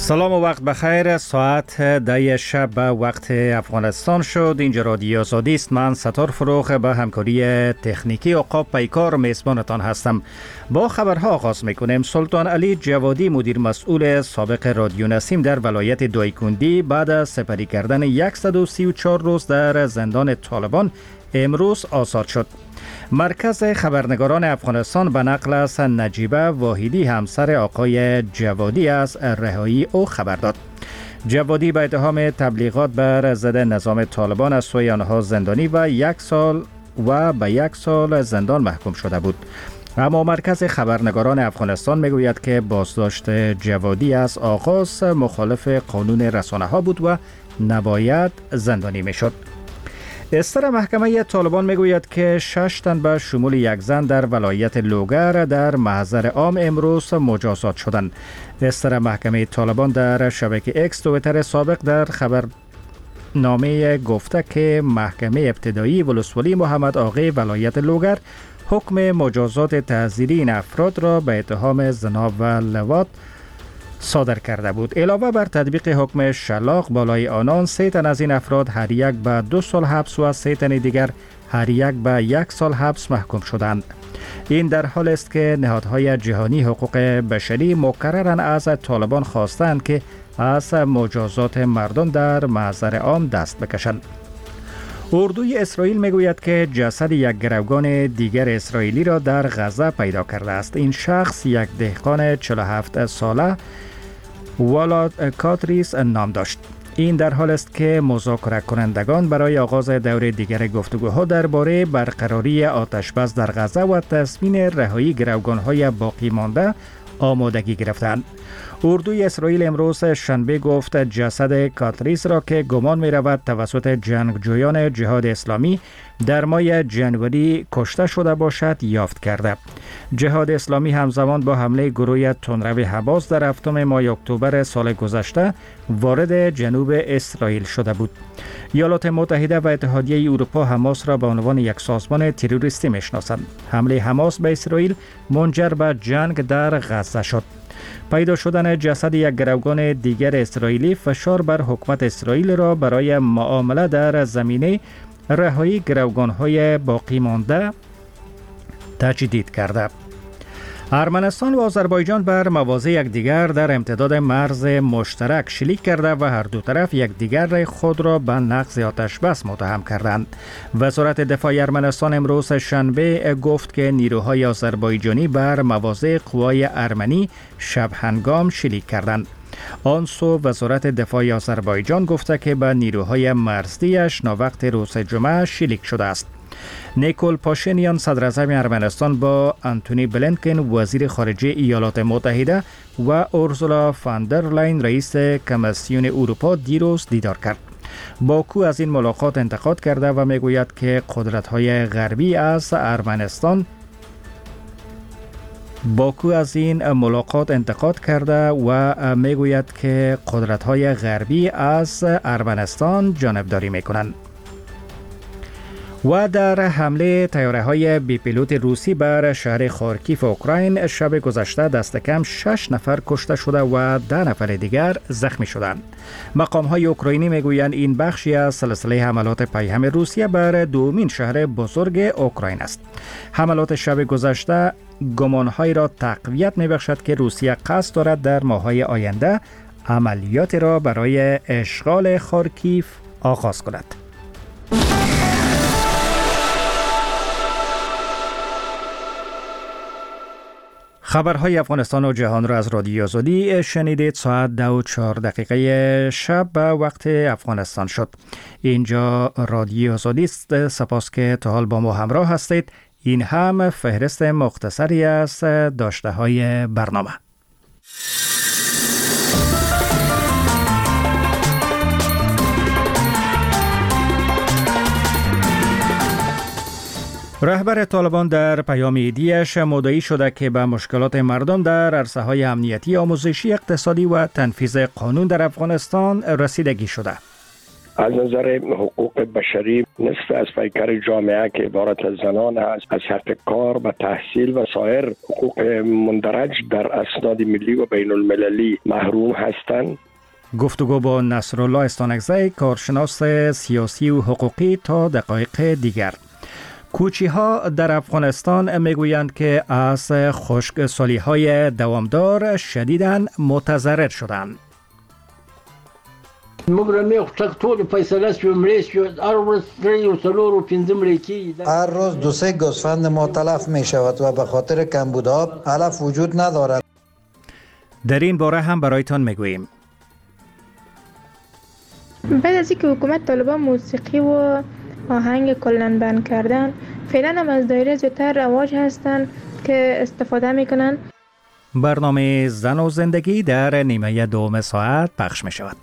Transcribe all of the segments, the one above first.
سلام و وقت بخیر. ساعت 10 شب به وقت افغانستان شد. اینجا رادیو آزادی است. من ستار فروخ به همکاری تکنیکی عقاب پیکار میزبانتان هستم. با خبرها آغاز میکنیم. سلطان علی جوادی مدیر مسئول سابق رادیو نسیم در ولایت دایکندی بعد از سپری کردن 134 روز در زندان طالبان امروز آزاد شد. مرکز خبرنگاران افغانستان به نقل از نجیبه واحدی همسر آقای جوادی از رهایی او خبر داد. جوادی به اتهام تبلیغات بر ضد نظام طالبان از سوی آنها زندانی و به یک سال زندان محکوم شده بود. اما مرکز خبرنگاران افغانستان میگوید که بازداشت جوادی از آغاز مخالف قانون رسانه ها بود و نباید زندانی میشد. استر محکمه طالبان میگوید که 6 تن به شمول یک زن در ولایت لوگر در محضر عام امروز مجازات شدند. استر محکمه طالبان در شبکه اکس تویتر سابق در خبرنامه گفته که محکمه ابتدایی ولسوالی محمد آقای ولایت لوگر حکم مجازات تعزیری این افراد را به اتهام زنا و لواط صادر کرده بود. علاوه بر تطبیق حکم شلاق بالای آنان، 3 تن از این افراد هر یک به 2 سال حبس و 3 تن دیگر هر یک به 1 سال حبس محکوم شدند. این در حال است که نهادهای جهانی حقوق بشری مکرراً از طالبان خواستند که از مجازات مردم در محضر عام دست بکشند. اردوی اسرائیل میگوید که جسد یک گروگان دیگر اسرائیلی را در غزه پیدا کرده است. این شخص یک دهقان 47 ساله والاد کاتریس نام داشت. این در حال است که مذاکره کنندگان برای آغاز دور دیگر گفتگوها درباره برقراری آتشبس در غزه و تضمین رهایی گروگان‌های باقی مانده آمادگی گرفتند. اردوی اسرائیل امروز شنبه گفت جسد کاتریس را که گمان می رود توسط جنگجویان جهاد اسلامی در ماه جنوری کشته شده باشد یافت کرده. جهاد اسلامی همزمان با حمله گروه تندرو حماس در 7 ماه اکتبر سال گذشته وارد جنوب اسرائیل شده بود. ایالات متحده و اتحادیه اروپا حماس را به عنوان یک سازمان تروریستی میشناسند. حمله حماس به اسرائیل منجر به جنگ در غزه شد. پیدا شدن جسد یک گروگان دیگر اسرائیلی فشار بر حکومت اسرائیل را برای معامله در زمینه رهایی گروگان‌های باقی مانده تجدید کرده. ارمنستان و آذربایجان بر مواضع یکدیگر در امتداد مرز مشترک شلیک کرده و هر دو طرف یکدیگر خود را به نقض آتشبس متهم کردند. وزارت دفاع ارمنستان امروز شنبه گفت که نیروهای آذربایجانی بر مواضع قوای ارمنی شب هنگام شلیک کردند. آن سو وزارت دفاع آذربایجان گفته که به نیروهای مرزیش ناوقت روز جمعه شلیک شده است. نیکول پاشینیان صدر اعظم ارمنستان با آنتونی بلینکن وزیر خارجه ایالات متحده و اورسولا فاندرلاین رئیس کمیسیون اروپا دیروز دیدار کرد. باکو از این ملاقات انتقاد کرده و میگوید که قدرت‌های غربی از ارمنستان جانبداری میکنند. و در حمله طیاره‌های بی پیلوت روسی بر شهر خارکیف اوکراین شب گذشته دست کم 6 نفر کشته شده و 10 نفر دیگر زخمی شدند. مقام‌های اوکراینی میگویند این بخشی از سلسله حملات پیهم روسیه بر دومین شهر بزرگ اوکراین است. حملات شب گذشته گمان‌هایی را تقویت می‌بخشد که روسیه قصد دارد در ماه‌های آینده عملیات را برای اشغال خارکیف آغاز کند. خبرهای افغانستان و جهان را از رادیو آزادی شنیدید. ساعت 2:04 شب به وقت افغانستان شد. اینجا رادیو آزادی است. سپاس که تا حال با ما همراه هستید. این هم فهرست مختصری از داشته های برنامه. رهبر طالبان در پیام ایدیش مدعی شده که به مشکلات مردم در عرصه‌های امنیتی، آموزشی، اقتصادی و تنفیذ قانون در افغانستان رسیدگی شده. از نظر حقوق بشری نصف از پیکر جامعه که عبارت از زنان است از حق کار و تحصیل و سایر حقوق مندرج در اسناد ملی و بین المللی محروم هستند. گفتگو با نصرالله استانکزی، کارشناس سیاسی و حقوقی، تا دقایق دیگر. کوچی ها در افغانستان میگویند که از خشکسالی های دوامدار شدیداً متضرر شدند. هر روز 2-3 گوسفند ما تلف می شود و به خاطر کمبود آب علف وجود ندارد. در این باره هم برایتان میگوییم. بعد از اینکه حکومت طالبان موسیقی و آهنگ کلاً بند کردن، فعلا هم از دایره زودتر رواج هستن که استفاده میکنن. برنامه زن و زندگی در نیمه دوم ساعت پخش می شود.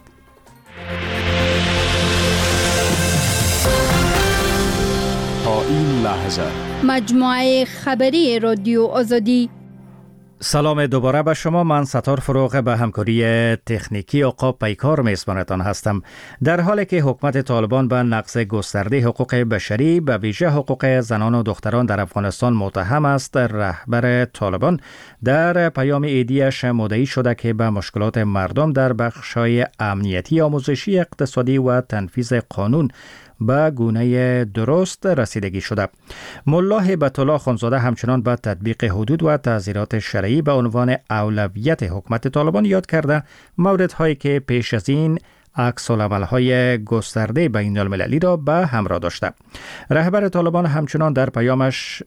تا این لحظه مجموعه خبری رادیو آزادی. سلام دوباره به شما. من ستار فروغ به همکاری تکنیکی عقاب پیکار میزبانتان هستم. در حالی که حکومت طالبان به نقض گسترده حقوق بشری به ویژه حقوق زنان و دختران در افغانستان متهم است، رهبر طالبان در پیام ایدیش مدعی شده که به مشکلات مردم در بخش‌های امنیتی، آموزشی، اقتصادی و تنفیذ قانون به گونه درست رسیدگی شده. ملا هیبت الله خانزاده همچنان به تطبیق حدود و تعزیرات شرعی به عنوان اولویت حکومت طالبان یاد کرده موردهایی که پیش از این عکس‌العمل‌های گسترده بین المللی را به همراه داشته. رهبر طالبان همچنان در پیامش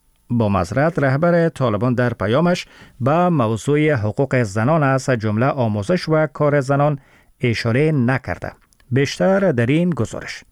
به موضوع حقوق زنان از جمله آموزش و کار زنان اشاره نکرده. بیشتر در این گزارش.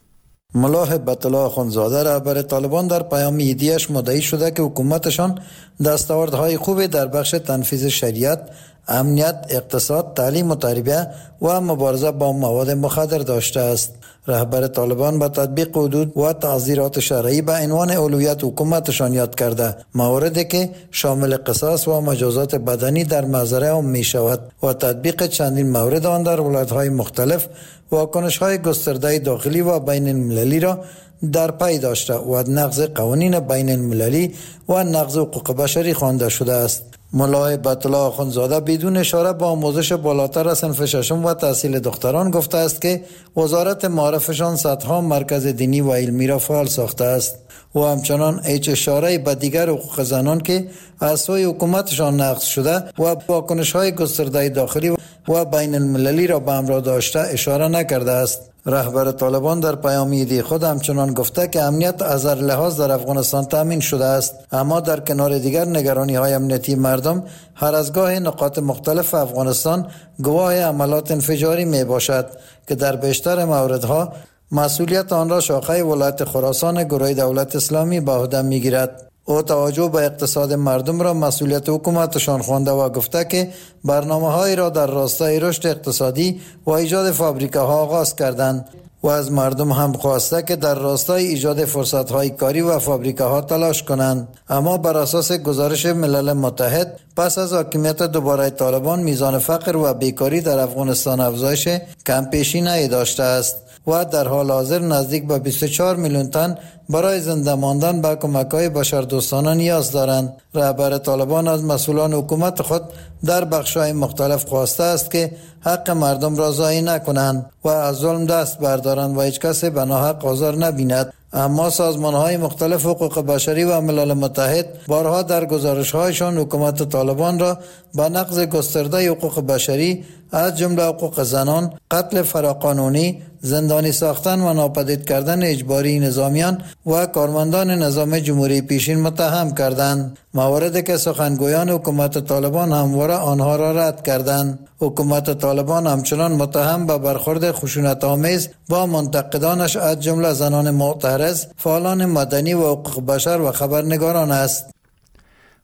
ملا هیبت الله خانزاده رهبر طالبان در پیام ایدیش مدعی شده که حکومتشان دستاوردهای خوبی در بخش تنفیذ شریعت، امنیت، اقتصاد، تعلیم و تربیت و مبارزه با مواد مخدر داشته است. رهبر طالبان به تطبیق حدود و تعزیرات شرعی به عنوان اولویت حکومتشان یاد کرده، موردی که شامل قصاص و مجازات بدنی در محضر عام می شود و تطبیق چندین مورد آن در ولایت‌های مختلف واکنش‌های گسترده داخلی و بین المللی را در پی داشته و نقض قوانین بین المللی و نقض حقوق بشری خوانده شده است. ملا هیبت الله خانزاده بدون اشاره به آموزش بالاتر صنف ششم و تحصیل دختران گفته است که وزارت معارفشان صدها مرکز دینی و علمی را فعال ساخته است و همچنان هیچ اشاره به دیگر حقوق زنان که از سوی حکومتشان نقض شده و واکنش‌های گسترده داخلی و بین المللی را به همراه داشته اشاره نکرده است. رهبر طالبان در پیام ایدی خود همچنان گفته که امنیت از هر لحاظ در افغانستان تامین شده است، اما در کنار دیگر نگرانی‌های امنیتی مردم هر از گاه نقاط مختلف افغانستان گواه عملات انفجاری می باشد که در بیشتر موردها مسئولیت آن را شاخه ولایت خراسان گروه دولت اسلامی به عهده می‌گیرد. او توجه به اقتصاد مردم را مسئولیت حکومتشان خوانده و گفته که برنامه‌هایی را در راستای رشد اقتصادی و ایجاد فابریکه‌ها آغاز کردند و از مردم هم خواسته که در راستای ایجاد فرصت‌های کاری و فابریکه‌ها تلاش کنند. اما بر اساس گزارش ملل متحد پس از حاکمیت دوباره طالبان میزان فقر و بیکاری در افغانستان افزایش کم پیشینه‌ای داشته است و در حال حاضر نزدیک به 24 میلیون تن برای زنده ماندن به کمک‌های بشردوستانه نیاز دارند. رهبر طالبان از مسئولان حکومت خود در بخش‌های مختلف خواسته است که حق مردم را ضایع نکنند و از ظلم دست بردارند و هیچ کسی به ناحق آزار نبیند. اما سازمان‌های مختلف حقوق بشری و ملل متحد بارها در گزارش‌هایشان حکومت طالبان را به نقض گسترده حقوق بشری از جمله حقوق زنان، قتل فراقانونی، زندانی ساختن و ناپدید کردن اجباری نظامیان و کارمندان نظام جمهوری پیشین متهم کردند، موردی که سخنگویان حکومت طالبان همواره آنها را رد کردند. حکومت طالبان همچنان متهم به برخورد خشونت‌آمیز با منتقدانش از جمله زنان معترض، فعالان مدنی و حقوق بشر و خبرنگاران است.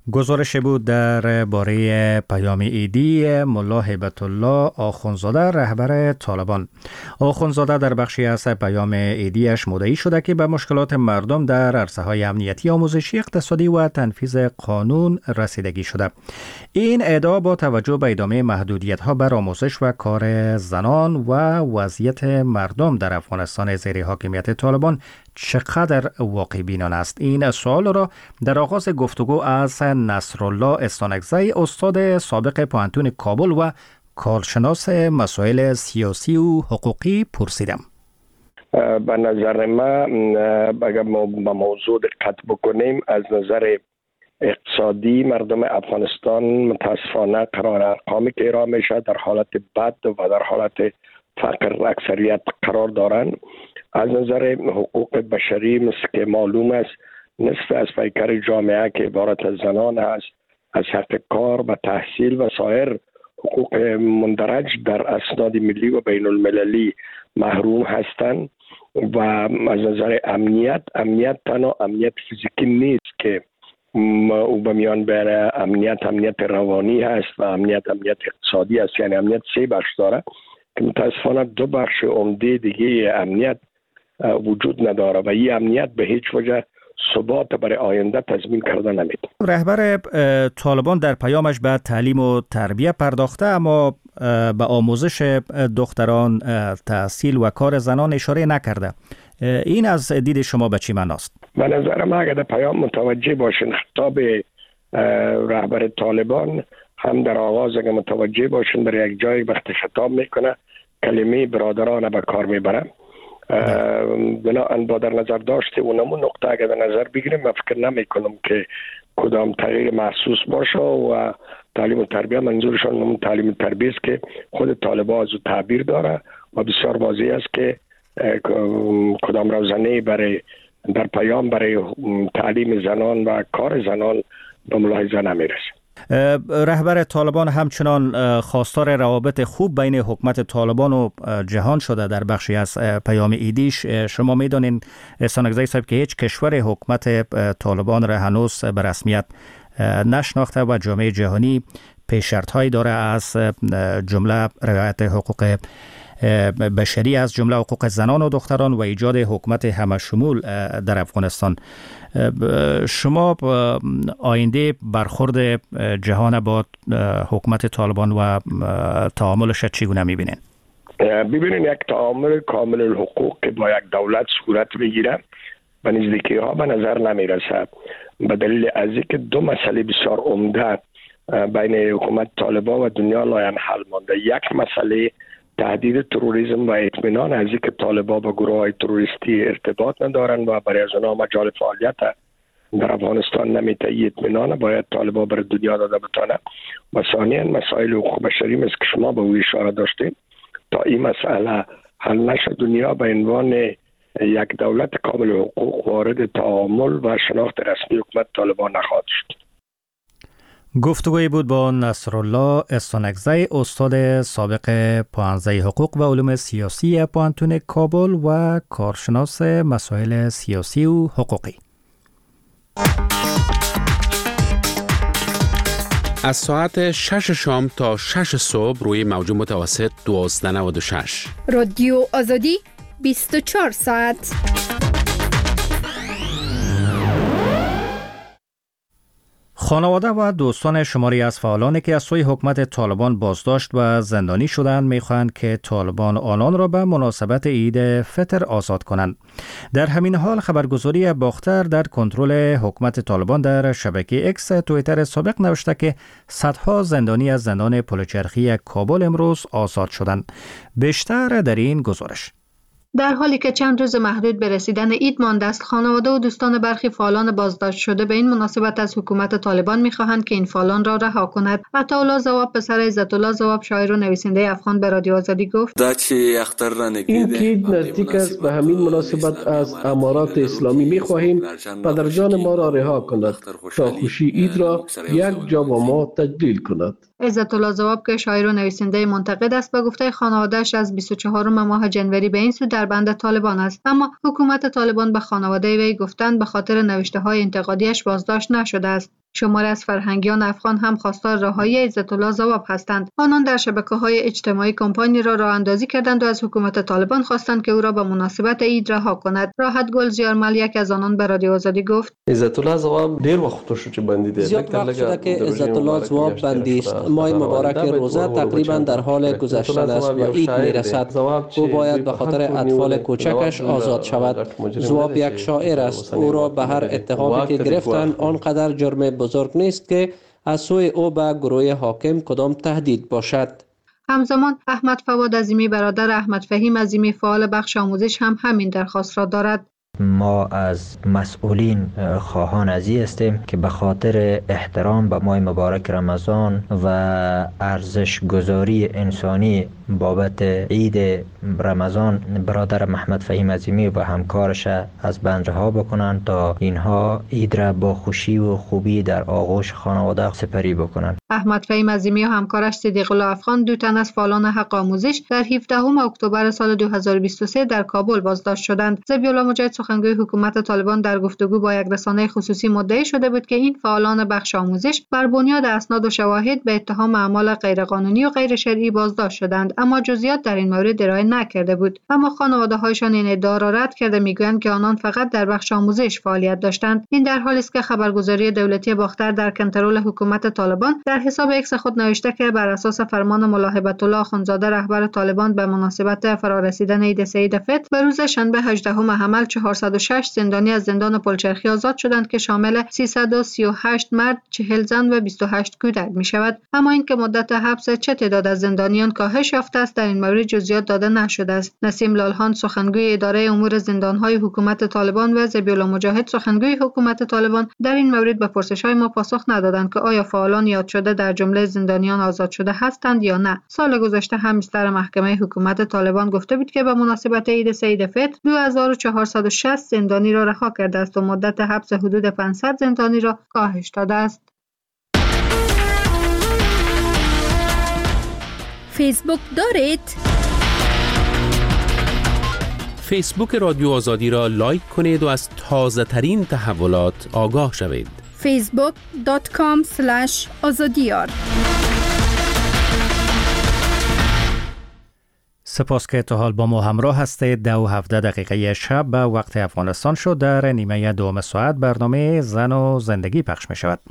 گزارش بود در باره پیام عیدی ملا هیبت الله آخوندزاده رهبر طالبان. آخوندزاده در بخشی از پیام عیدیش مدعی شده که به مشکلات مردم در عرصه‌های امنیتی، آموزشی، اقتصادی و تنفیذ قانون رسیدگی شده. این ادعا با توجه به ادامه محدودیت‌ها بر آموزش و کار زنان و وضعیت مردم در افغانستان زیر حاکمیت طالبان چقدر واقع بینانه است. این سوال را در آغاز گفتگو از نصرالله استانکزی، استاد سابق پوهنتون کابل و کارشناس مسائل سیاسی و حقوقی پرسیدم. به نظر من اگر ما به موضوع دقت بکنیم، از نظر اقتصادی مردم افغانستان متاسفانه قرار ارقامی که ارائه میشه در حالت بد و در حالت فقر اکثریت قرار دارند. از نظر حقوق بشری مثل که معلوم است، نصف از پیکر جامعه که عبارت از زنان است از حق کار و تحصیل و سایر حقوق مندرج در اسناد ملی و بین المللی محروم هستند. و از نظر امنیت تنها امنیت فیزیکی نیست که او به میان بره، امنیت روانی هست و امنیت اقتصادی است. یعنی امنیت 3 بخش داره که متاسفانه 2 بخش عمده دیگه امنیت وجود نداره و این امنیت به هیچ وجه ثبات برای آینده تضمین کرده نمیده. رهبر طالبان در پیامش به تعلیم و تربیت پرداخته، اما به آموزش دختران، تحصیل و کار زنان اشاره نکرده. این از دید شما به چی معناست؟ به نظر من اگر در پیام متوجه باشین، خطاب رهبر طالبان هم در آغاز اگر متوجه باشین در یک جای وقت خطاب میکنه کلمه برادران به کار میبره. بنابراین با در نظر داشته اونمون نقطه اگر در نظر بگیریم، من فکر نمی کنم که کدام تغییر محسوس باشه و تعلیم و تربیت منظورشان همون تعلیم و تربیت است که خود طالبان از او تعبیر داره و بسیار واضح است که کدام روزنه برای در پیام برای تعلیم زنان و کار زنان به ملاحظه نمیرسه. رهبر طالبان همچنان خواستار روابط خوب بین حکومت طالبان و جهان شده. در بخشی از پیام عیدیش شما میدانین استانکزی صاحب که هیچ کشور حکومت طالبان را هنوز به رسمیت نشناخته و جامعه جهانی پیش‌شرط‌هایی داره، از جمله رعایت حقوق بشری، از جمله حقوق زنان و دختران و ایجاد حکومت همشمول در افغانستان. شما آینده برخورد جهان با حکومت طالبان و تعاملش چگونه می‌بینین؟ ببینین یک تعامل کامل الحقوق که با یک دولت صورت بگیره به نزدیکی ها به نظر نمیرسه، به دلیل از اینکه 2 مسئله بسیار عمده بین حکومت طالبان و دنیا لاینحل مانده. یک مسئله تهدید تروریسم و اطمینان از اینکه طالبان با گروه‌های تروریستی ارتباط ندارند و برای از آنها مجال فعالیت در افغانستان نمیته. اطمینان باید طالبان بر دنیا داده بتونه. و ثانیاً مسائل حقوق بشری مثل که شما به او اشاره داشتید، تا این مسئله حل نشه دنیا به عنوان یک دولت کامل حقوق وارد تعامل و شناخت رسمی حکومت طالبان نخواهد شد. گفتگویی بود با نصرالله استانکزی، استاد سابق پوهنځی حقوق و علوم سیاسی پوهنتون کابل و کارشناس مسائل سیاسی و حقوقی. از ساعت 6 شام تا 6 صبح روی موج متوسط 1296 رادیو آزادی 24 ساعت. خانواده و دوستان شماری از فعالانی که از سوی حکومت طالبان بازداشت و زندانی شدند می‌خواهند که طالبان آنان را به مناسبت عید فطر آزاد کنند. در همین حال خبرگزاری باختر در کنترل حکومت طالبان در شبکه اکس توییتر سابق نوشته که صدها زندانی از زندان پلچرخی کابل امروز آزاد شدند. بیشتر در این گزارش. در حالی که چند روز محدود به رسیدن عید مانده است، خانواده و دوستان برخی فعالان بازداشت شده به این مناسبت از حکومت طالبان می‌خواهند که این فعالان را رها کند. عطاالله ضواب پسر عزت‌الله ضواب شاعر و نویسنده افغان به رادیو آزادی گفت: این که نزدیک است به همین مناسبت از امارات اسلامی می‌خواهیم پدرجان ما را رها کند تا خوشی عید را یک جا با ما تجلیل کند. عزت‌الله ضواب که شاعر و نویسنده منتقد است، به گفته خانواده‌اش از 24 ماه جنوری به این سو در بند طالبان است، اما حکومت طالبان به خانواده وی گفتند به خاطر نوشته‌های انتقادیش بازداشت نشده است. شماری از فرهنگیان افغان هم خواستار رهایی عزت الله ضواب هستند. آنان در شبکه‌های اجتماعی کمپانی را راه اندازی کردند و از حکومت طالبان خواستند که او را به مناسبت عید رها کند. راحت گل زیارمل یک از آنان به رادیو آزادی گفت: عزت الله ضواب ډیر وخت شو چې بندي دی. زیاد وقت شده که عزت الله ضواب بندی است. ماه مبارک روزه تقریبا در حال گذشتن است و عید میرسد. او باید به خاطر اطفال کوچکش آزاد شود. ضواب یک شاعر است. او را به هر اتهامی که گرفتند آنقدر جرم بزرگ نیست که از سوی او به گروه حاکم کدام تهدید باشد. همزمان احمد فواد عظیمی برادر احمد فهیم عظیمی فعال بخش آموزش هم همین درخواست را دارد. ما از مسئولین خواهان ازی هستیم که به خاطر احترام به ماه مبارک رمضان و ارزش گذاری انسانی بابت عید رمضان برادر محمد فهیم عظیمی و همکارش از بند رها بکنند تا اینها عید را با خوشی و خوبی در آغوش خانواده سپری بکنند. احمد فهیم عظیمی و همکارش صدیق الله افغان دو تن از فعالان حق آموزش در 17 اکتبر سال 2023 در کابل بازداشت شدند. ذبیح مجاهد سخنگوی حکومت طالبان در گفتگو با یک رسانه خصوصی مدعی شده بود که این فعالان بخش آموزش بر بنیاد اسناد و شواهد به اتهام اعمال غیرقانونی و غیر شرعی بازداشت شدند، اما جزئیات در این مورد ارائه نکرده بود. اما خانواده‌هایشان این ادعا را رد کرده میگویند که آنان فقط در بخش آموزش فعالیت داشتند. این در حالی است که خبرگزاری دولتی باختر در کنترل حکومت طالبان در حساب ایکس خود نوشته که بر اساس فرمان ملا هیبت الله اخندزاده رهبر طالبان به مناسبت فرارسیدن عید سعید فطر به روز شنبه 18 حمل 406 زندانی از زندان پلچرخی آزاد شدند که شامل 338 مرد، 40 زن و 28 کودک می شود. اما اینکه مدت حبس چه تعداد از زندانیان کاهش یافته است در این مورد جزئیات داده نشده است. نسیم لالهان سخنگوی اداره امور زندان‌های حکومت طالبان و ذبیح الله مجاهد سخنگوی حکومت طالبان در این مورد به پرسش‌های ما پاسخ ندادند که آیا فعالان یاد شده در جمله زندانیان آزاد شده هستند یا نه. سال گذشته هم مستر محکمه حکومت طالبان گفته بود که به مناسبت عید سعید فطر 2460 زندانی را رها کرده است و مدت حبس حدود 500 زندانی را کاهش داده است. فیسبوک دارید؟ فیسبوک رادیو آزادی را لایک کنید و از تازه ترین تحولات آگاه شوید. facebook.com/azadiyar. سپاس که تا حال با ما همراه هستید. 2:17 شب به وقت افغانستان شد. در نیمه دوم ساعت برنامه زن و زندگی پخش می شود.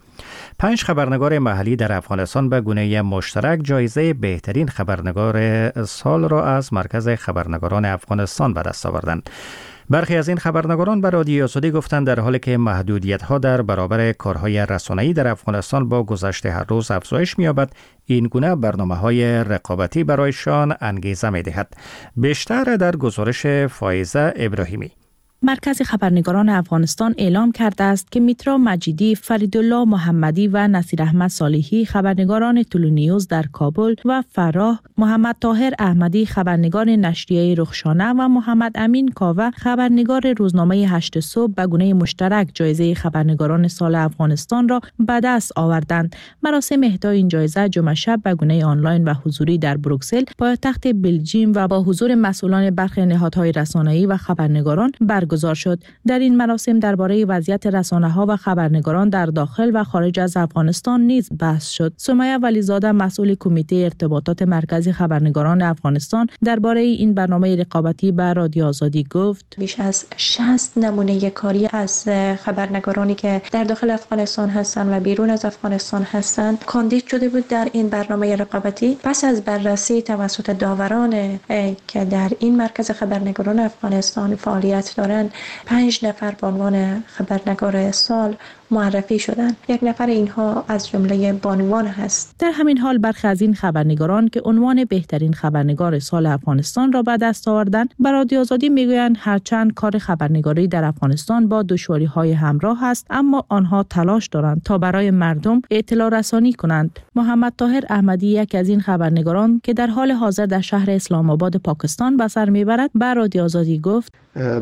5 خبرنگار محلی در افغانستان به گونه مشترک جایزه بهترین خبرنگار سال را از مرکز خبرنگاران افغانستان به دست آوردند. برخی از این خبرنگاران به رادیو آزادی گفتند در حالی که محدودیت‌ها در برابر کارهای رسانه‌ای در افغانستان با گذشت هر روز افزایش می‌یابد، این گونه برنامه‌های رقابتی برایشان انگیزه می‌دهد. بیشتر در گزارش فائزه ابراهیمی. مرکز خبرنگاران افغانستان اعلام کرده است که میترا مجیدی، فریدالله محمدی و نصیر احمد صالحی خبرنگاران تلونیوز در کابل و فراه، محمد طاهر احمدی خبرنگار نشریه رخشانه و محمد امین کاوه خبرنگار روزنامه 8 صبح به گونه مشترک جایزه خبرنگاران سال افغانستان را به دست آوردند. مراسم اهدای این جایزه جمعه شب به گونه آنلاین و حضوری در بروکسل، پایتخت بلژیم و با حضور مسئولان برخی نهادهای رسانه‌ای و خبرنگاران برگزار شد. در این مراسم درباره وضعیت رسانه‌ها و خبرنگاران در داخل و خارج از افغانستان نیز بحث شد. سمیه ولیزاده مسئول کمیته ارتباطات مرکز خبرنگاران افغانستان درباره این برنامه رقابتی به رادیو آزادی گفت: بیش از 60 نمونه کاری از خبرنگارانی که در داخل افغانستان هستند و بیرون از افغانستان هستند کاندید شده بود در این برنامه رقابتی. پس از بررسی توسط داوران که در این مرکز خبرنگاران افغانستان فعالیت دارند، 5 نفر به عنوان خبرنگار سال معرفی شدند. 1 نفر اینها از جمله بانوان هست. در همین حال برخی از این خبرنگاران که عنوان بهترین خبرنگار سال افغانستان را به دست آوردند، به رادیو آزادی میگویند هرچند کار خبرنگاری در افغانستان با دشواری‌های همراه است، اما آنها تلاش دارند تا برای مردم اطلاع رسانی کنند. محمد طاهر احمدی، یکی از این خبرنگاران که در حال حاضر در شهر اسلام آباد پاکستان به سر میبرد، به رادیو آزادی گفت: بعد از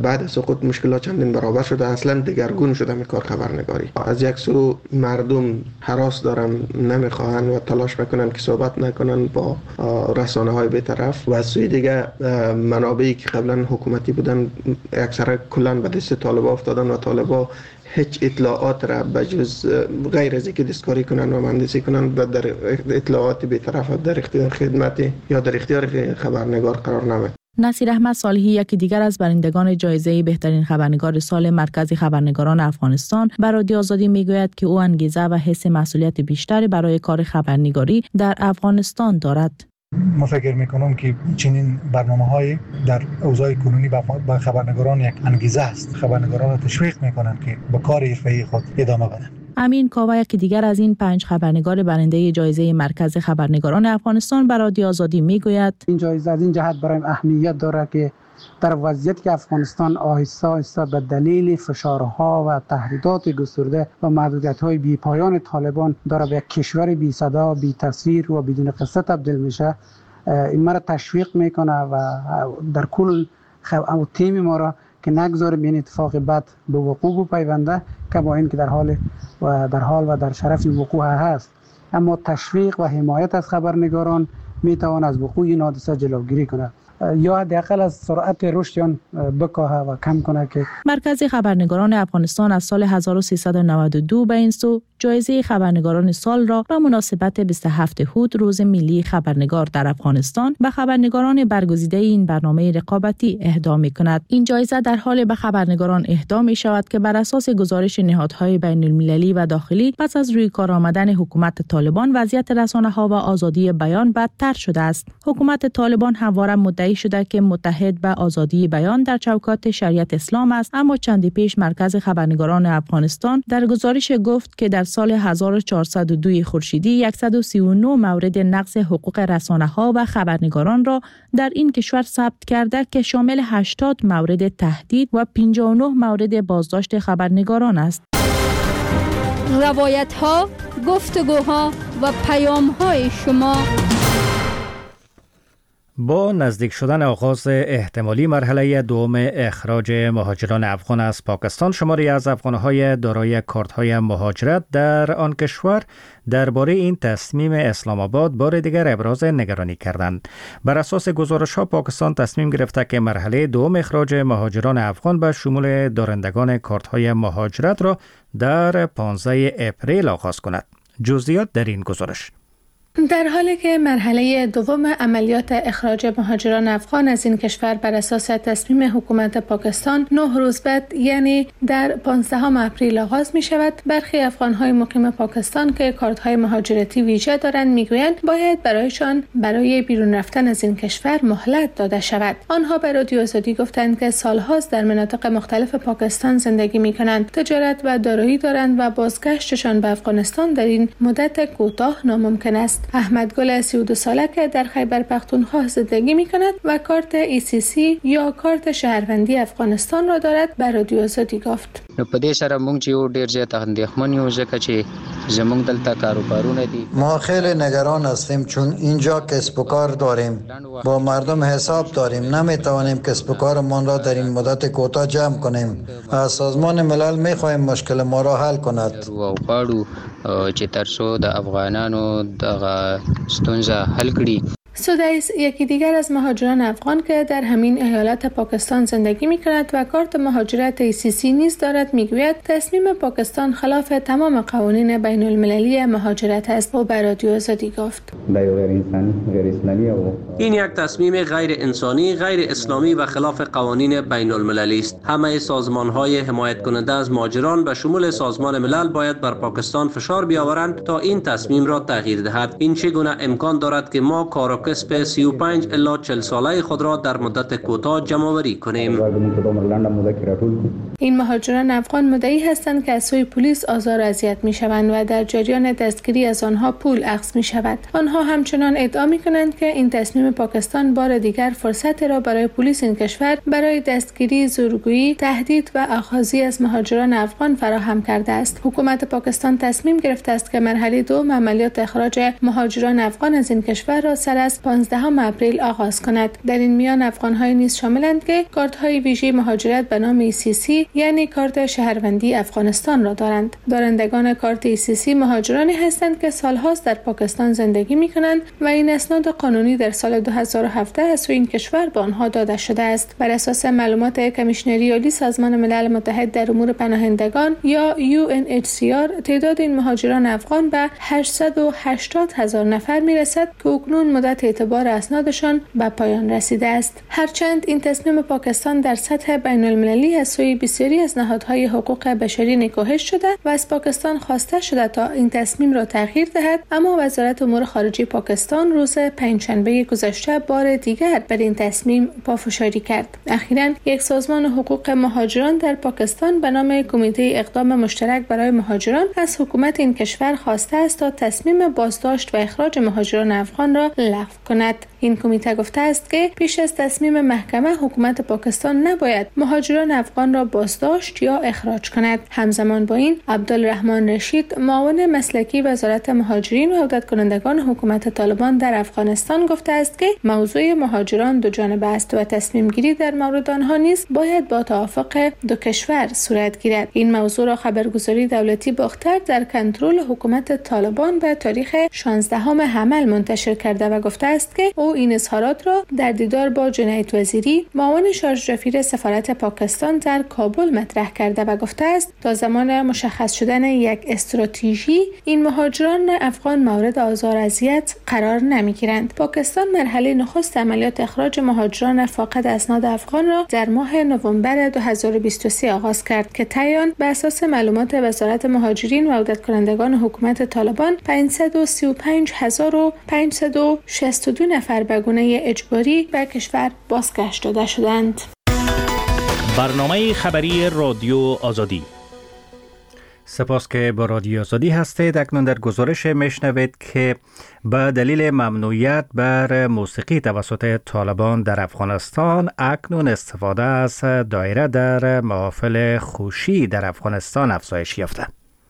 خود مشکلات چندین برابر شده، اصلا دگرگون شده می کار خبرنگاری. از یک سو مردم هراس دارن، نمیخواهن و تلاش میکنن که صحبت نکنن با رسانه های بی‌طرف، و از سوی دیگه منابعی که قبلا حکومتی بودن اکثرا کلا به دست طالبان افتادن و طالبان هیچ اطلاعات را بجز غیر از اینکه دستکاری کنن و مهندسی کنن در اطلاعات بی‌طرف در اختیار خدمت یا در اختیار خبرنگار قرار نمیده. نصیر احمد صالحی، یکی دیگر از برندگان جایزه بهترین خبرنگار سال مرکز خبرنگاران افغانستان، به رادیو آزادی میگوید که او انگیزه و حس مسئولیت بیشتری برای کار خبرنگاری در افغانستان دارد. ما فکر میکنم که چنین برنامه‌های در اوضاع کنونی به خبرنگاران یک انگیزه است. خبرنگاران را تشویق میکنند که با کار حرفه‌ای خود ادامه بدن. امین کاوه، یکی دیگر از این 5 خبرنگار برنده جایزه مرکز خبرنگاران افغانستان، به رادیو آزادی میگوید این جایزه از این جهت برایم اهمیت داره که در وضعیتی که افغانستان آهسته آهسته به دلیل فشارها و تهدیدات گسترده و محدودیت‌های بی‌پایان طالبان داره به یک کشور بی صدا، بی تصویر و بدون قصه تبدیل میشه، این ما را تشویق میکنه و در کل تیم ما را که نگذاره به این اتفاق بد به وقوع بپیونده، که با این که در حال و در شرف وقوع هست، اما تشویق و حمایت از خبرنگاران میتوان از وقوع این حادثه جلوگیری کنه یا حداقل از سرعت رشد بکاهه و کم کنه. که مرکز خبرنگاران افغانستان از سال 1392 به این سو جایزه خبرنگاران سال را به مناسبت 27 هود روز ملی خبرنگار در افغانستان به خبرنگاران برگزیده این برنامه رقابتی اهدا می‌کند. این جایزه در حال به خبرنگاران اهدا می‌شود که بر اساس گزارش نهادهای بین‌المللی و داخلی پس از روی کار آمدن حکومت طالبان وضعیت رسانه‌ها و آزادی بیان بدتر شده است. حکومت طالبان همواره مدعی شده که متحد به آزادی بیان در چوکات شریعت اسلام است، اما چندی پیش مرکز خبرنگاران افغانستان در گزارش گفت که در سال 1402 خورشیدی 139 مورد نقض حقوق رسانه‌ها و خبرنگاران را در این کشور ثبت کرده که شامل 80 مورد تهدید و 59 مورد بازداشت خبرنگاران است. روایت‌ها، گفتگوها و پیام‌های شما. با نزدیک شدن آغاز احتمالی مرحله دوم اخراج مهاجران افغان از پاکستان، شماری از افغان‌های دارای کارت‌های مهاجرت در آن کشور درباره این تصمیم اسلام آباد بار دیگر ابراز نگرانی کردند. بر اساس گزارش‌ها پاکستان تصمیم گرفته که مرحله دوم اخراج مهاجران افغان به شمول دارندگان کارت‌های مهاجرت را در 15 اپریل آغاز کند. جزئیات در این گزارش. در حالی که مرحله دوم عملیات اخراج مهاجران افغان از این کشور بر اساس تصمیم حکومت پاکستان 9 روز بعد یعنی در 15 اپریل آغاز می شود، برخی افغان‌های مقیم پاکستان که کارت‌های مهاجرتی ویژه دارند میگویند باید برایشان برای بیرون رفتن از این کشور مهلت داده شود. آنها به رادیو آزادی گفتند که سال‌هاست در مناطق مختلف پاکستان زندگی می‌کنند، تجارت و دارایی دارند و بازگشتشان به افغانستان در این مدت کوتاه ناممکن است. احمد گل 32 ساله که در خیبر پختونخوا زندگی می‌کند و کارت ECC یا کارت شهروندی افغانستان را دارد، به رادیو آزادی گفت. په دې سره موږ چې یو ډیر زیات اندېښمن یو ځکه چې زموږ دلته کاروبارونه دي. ما خیلی نگران هستیم چون اینجا کسب و کار داریم، با مردم حساب داریم، نمیتوانیم کسب و کارمان را در این مدت کوتاه جمع کنیم. از سازمان ملل میخواهیم مشکل ما را حل کند. چې ترڅو د افغانانو دغه ستونزه حل کړي. سودایس یکی دیگر از مهاجران افغان که در همین ایالت پاکستان زندگی می‌کند و کارت مهاجرت ECC نیز دارد میگوید تصمیم پاکستان خلاف تمام قوانین بین المللی مهاجرت است و به رادیو آزادی گفت. این یک تصمیم غیر انسانی، غیر اسلامی و خلاف قوانین بین المللی است. همه سازمان‌های حمایت کننده از مهاجران به شمول سازمان ملل باید بر پاکستان فشار بیاورند تا این تصمیم را تغییر دهد. این چگونه امکان دارد که ما کار کسب 35 الی 40 ساله خود را در مدت کوتاه جمع آوری کنیم. این مهاجران افغان مدعی هستند که از سوی پلیس آزار و اذیت می‌شوند و در جریان دستگیری از آنها پول اخذ می‌شود. آنها همچنان ادعا می‌کنند که این تصمیم پاکستان بار دیگر فرصت را برای پلیس این کشور برای دستگیری، زورگویی، تهدید و آخاذی از مهاجران افغان فراهم کرده است. حکومت پاکستان تصمیم گرفته است که مرحله دوم عملیات اخراج مهاجران افغان از این کشور را سر از از 15 اپریل آغاز کند. در این میان افغان‌های نیز شاملند که کارت‌های ویژه مهاجرت به نام ECC یعنی کارت شهروندی افغانستان را دارند. دارندگان کارت ECC مهاجرانی هستند که سال‌هاست در پاکستان زندگی می‌کنند و این اسناد قانونی در سال 2017 از سوی این کشور به آنها داده شده است. بر اساس معلومات کمیشنری عالی سازمان ملل متحد در امور پناهندگان یا UNHCR تعداد این مهاجران افغان به 880,000 نفر میرسد که اکنون مدت اعتبار اسنادشان به پایان رسیده است. هرچند این تصمیم پاکستان در سطح بین المللی از سوی بسیاری از نهادهای حقوق بشری نکوهش شده و از پاکستان خواسته شده تا این تصمیم را تغییر دهد، اما وزارت امور خارجه پاکستان روز پنجشنبه گذشته بار دیگر بر این تصمیم پافشاری کرد. اخیراً یک سازمان حقوق مهاجران در پاکستان به نام کمیته اقدام مشترک برای مهاجران از حکومت این کشور خواسته است تا تصمیم بازداشت و اخراج مهاجران افغان را لغو کند. این کمیته گفته است که پیش از تصمیم محکمه حکومت پاکستان نباید مهاجران افغان را بازداشت یا اخراج کند. همزمان با این عبدالرحمن رشید معاون مسلکی وزارت مهاجرین و عودت کنندگان حکومت طالبان در افغانستان گفته است که موضوع مهاجران دو جانبه است و تصمیم گیری در مورد آنها نیز باید با توافق دو کشور صورت گیرد. این موضوع را خبرگزاری دولتی باختر در کنترل حکومت طالبان به تاریخ 16 حمل منتشر کرده و گفته است که او این اظهارات را در دیدار با جنید وزیری معاون شارژ رفیر سفارت پاکستان در کابل مطرح کرده و گفته است تا زمان مشخص شدن یک استراتژی این مهاجران افغان مورد آزار و اذیت قرار نمیگیرند. پاکستان مرحله نخست عملیات اخراج مهاجران فاقد اسناد افغان را در ماه نوامبر 2023 آغاز کرد که طی به اساس معلومات وزارت مهاجرین و عودت کنندگان حکومت طالبان 535,562 نفر به گونه اجباری به کشور بازگشت داده شدند. برنامه خبری رادیو آزادی. سپاس که با رادیو آزادی هستید. اکنون در گزارش میشنوید که به دلیل ممنوعیت بر موسیقی توسط طالبان در افغانستان اکنون استفاده از دایره در محافل خوشی در افغانستان افزایش یافته.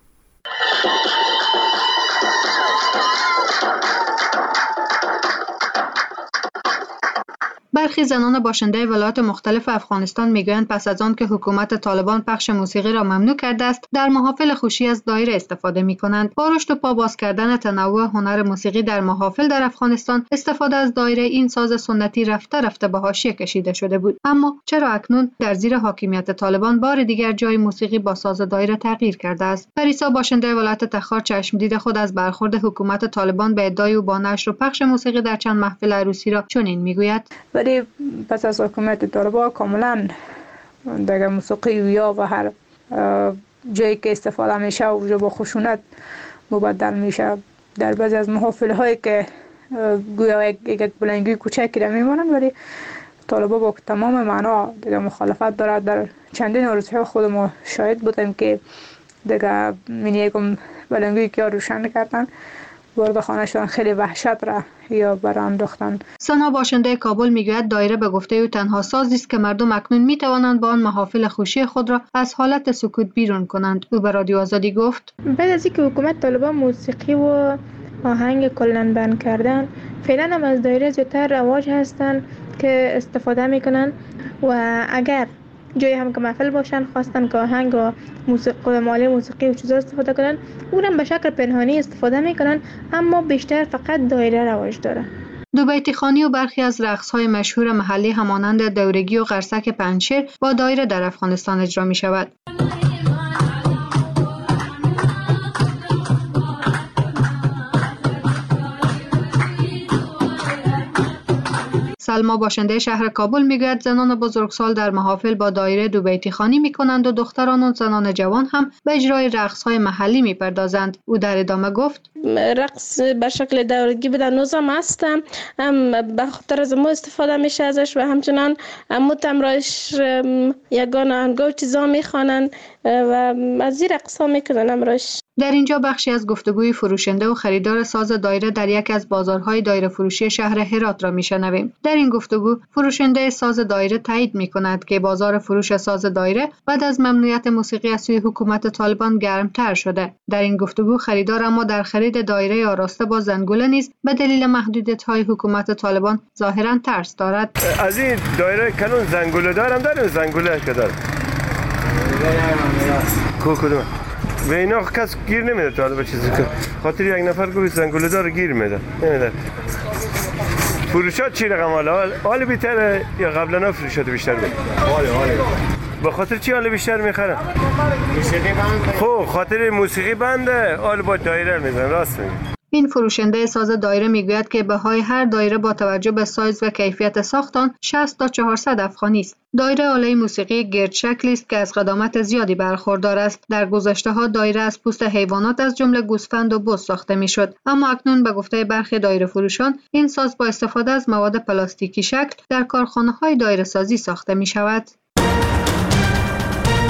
برخی زنان باشنده ولایات مختلف افغانستان میگویند پس از آن که حکومت طالبان پخش موسیقی را ممنوع کرده است، در محافل خوشی از دایره استفاده می‌کنند. با رشد و پاباز کردن تنوع هنر موسیقی در محافل در افغانستان، استفاده از دایره این ساز سنتی رفته به حاشیه کشیده شده بود. اما چرا اکنون در زیر حاکمیت طالبان بار دیگر جای موسیقی با ساز دایره تغییر کرده است؟ پریسا باشنده ولایت تخار چشمدید خود از برخورد حکومت طالبان به ادعای او با نشر و پخش موسیقی در چند محفل عروسی را چنین میگوید: پس از حکومت طالبان کاملا دیگه موسیقی یا و هر جایی که استفاده میشه و با خشونت مبدل میشه. در بعضی از محافل هایی که گویا یک بلنگوی کوچکی را میمانند، ولی طالبان با تمام معنا دیگه مخالفت دارد. در چندین عروسی خود ما شاهد بودیم که دیگه یکم بلنگوی که روشن کردن، وارد خانه شدن، خیلی وحشت را یا برانداختن. سنا باشنده کابل میگوید دایره به گفته او تنها سازی است که مردم اکنون میتوانند با آن محافل خوشی خود را از حالت سکوت بیرون کنند. او به رادیو آزادی گفت: بعد از اینکه حکومت طالبان موسیقی و آهنگ کلاً بند کردن، فعلا هم از دایره زیادتر رواج هستند که استفاده میکنن و اگر جایی هم که محفل باشن خواستن که آهنگ و موسیقی موسیقی و چیزا استفاده کنن، اونم به شکل پنهانی استفاده میکنن، اما بیشتر فقط دایره رواج داره. دوبیتی خوانی و برخی از رقص‌های مشهور محلی همانند دورگی و قرصک پنجشیر با دایره در افغانستان اجرا می شود. سلما باشنده شهر کابل میگوید زنان بزرگسال در محافل با دایره دوبیتی خوانی میکنند و دختران و زنان جوان هم به اجرای رقص‌های محلی میپردازند. او در ادامه گفت: رقص به شکل دورگی به نوزم هستم، به خاطر از ما استفاده میشه ازش و همچنان متم رایش یگان آهنگا و چیزا میخوانند و از زیر اقسام میکنن امروز. در اینجا بخشی از گفتگوی فروشنده و خریدار ساز دایره در یک از بازارهای دایره فروشی شهر هرات را میشنویم. در این گفتگو فروشنده ساز دایره تایید میکند که بازار فروش ساز دایره بعد از ممنوعیت موسیقی از سوی حکومت طالبان گرمتر شده. در این گفتگو خریدار اما در خرید دایره آراسته با زنگوله نیز به دلیل محدودیت‌های حکومت طالبان ظاهراً ترس دارد. از این دایره کنون زنگوله دارم زنگوله که دارم. کدوم؟ و اینا کس گیر نمیده تا به چیزی که خاطر یک نفر که زنگوله دار گیر میده نمیده. فروشات چی رقم حال بیشتر یا قبلا فروشات بیشتر بود؟ حال به خاطر چی حال بیشتر میخرن؟ موسیقی بنده. خب خاطر موسیقی بنده حال با دایره میزنن. راست میگی. این فروشنده ساز دایره میگوید که بهای هر دایره با توجه به سایز و کیفیت ساخت آن 60 تا 400 افغانی است. دایره آله موسیقی گرد شکلی است که از قدامت زیادی برخوردار است. در گذشته‌ها دایره از پوست حیوانات از جمله گوسفند و بز ساخته میشد، اما اکنون به گفته برخی دایره فروشان این ساز با استفاده از مواد پلاستیکی شکل در کارخانه‌های دایره سازی ساخته می شود.